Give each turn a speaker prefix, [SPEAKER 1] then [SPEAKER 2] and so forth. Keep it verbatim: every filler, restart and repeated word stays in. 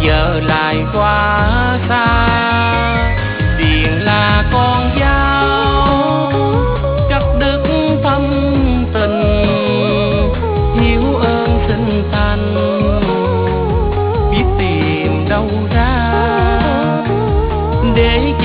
[SPEAKER 1] giờ lại quá xa. Điền là con dao cắt đứt thâm tình, hiếu ơn sinh thành biết tìm đâu ra để